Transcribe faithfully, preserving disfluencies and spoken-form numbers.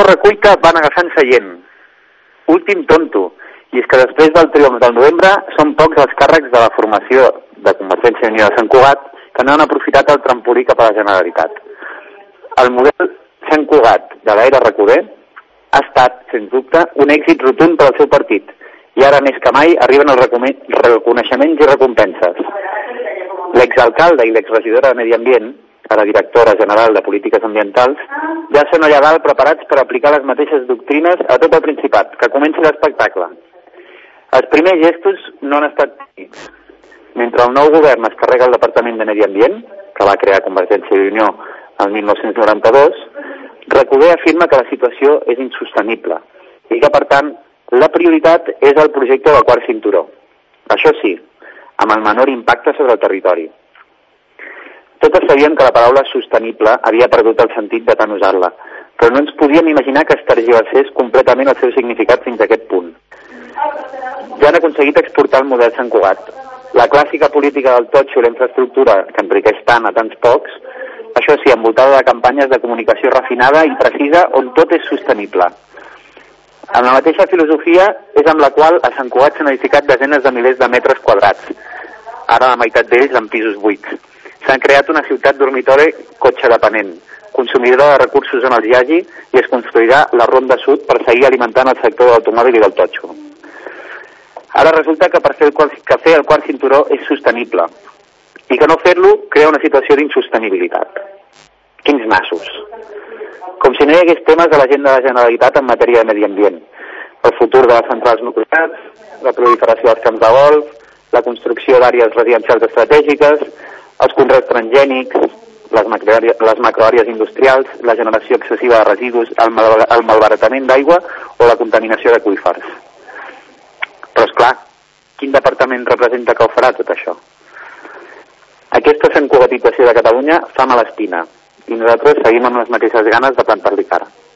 recull que van agafant seient. Últim tonto. I és que després del triomf del novembre són pocs els càrrecs de la formació de Convergència i Unió de Sant Cugat que no han aprofitat el trampolí cap a la Generalitat. El model Sant Cugat de l'era Recoder ha estat, sens dubte, un èxit rotund per al seu partit i ara més que mai arriben els reconeixements i recompenses. L'exalcalde i l'exregidora de Medi Ambient, ara directora general de Polítiques Ambientals, ja són allà dalt preparats per aplicar les mateixes doctrines a tot el Principat, que comenci l'espectacle. Els primers gestos no han estat petits. Mentre el nou govern es carrega el Departament de Medi Ambient, que va crear Convergència i Unió el mil nou-cents noranta-dos, Recoder afirma que la situació és insostenible i que, per tant, la prioritat és el projecte del quart cinturó. Això sí, amb el menor impacte sobre el territori. Totes sabíem que la paraula sostenible havia perdut el sentit de tant usar-la, però no ens podíem imaginar que es tergiversés completament el seu significat fins a aquest punt. Ja han aconseguit exportar el model Sant Cugat. La clàssica política del totxo i la infraestructura que enriqueix tant a tants pocs, això sí, envoltada de campanyes de comunicació refinada i precisa on tot és sostenible. Amb la mateixa filosofia és amb la qual a Sant Cugat s'han edificat desenes de milers de metres quadrats, ara la meitat d'ells en pisos buits. S'han creat una ciutat dormitori cotxe dependent, consumidora de recursos on els hi hagi, i es construirà la Ronda Sud per seguir alimentant el sector de l'automòbil i del totxo. Ara resulta que per fer el quart, que fer el quart cinturó és sostenible i que no fer-lo crea una situació d'insostenibilitat. Quins nassos! Com si no hi hagués temes a l'agenda de la Generalitat en matèria de medi ambient. El futur de les centrals nuclears, la proliferació dels camps de golf, la construcció d'àrees residencials estratègiques, els conreus transgènics, les, macro, les macroàrees industrials, la generació excessiva de residus, el, mal, el malbaratament d'aigua o la contaminació d'aqüífers. Però, esclar, quin departament representa que ho farà tot això? Aquesta santcugatització de Catalunya fa mala espina i nosaltres seguim amb les mateixes ganes de plantar-li cara.